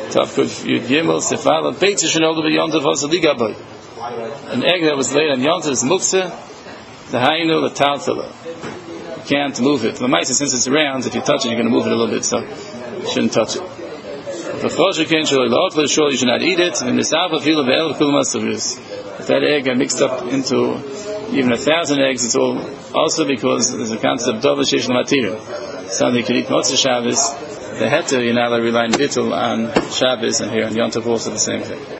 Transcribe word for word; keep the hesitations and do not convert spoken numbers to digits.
Tafkuf Yud Gimel Sefala Beitz Shenoldu B'Yontav Hasaliga Boy. An egg that was laid on Yontav is Muktzah, the Hainu, the Taltala. You can't move it. The mice, since it's round, if you touch it, you're going to move it a little bit, so you shouldn't touch it. If you should not eat it, if that egg got mixed up into even a thousand eggs, it's all also because there's a concept of Dova Sheish L'Matir. Something you can eat Motzei Shabbos. The heter, you're not allowed to rely on Bittul on Shabbos, and here on Yom Tov also the same thing.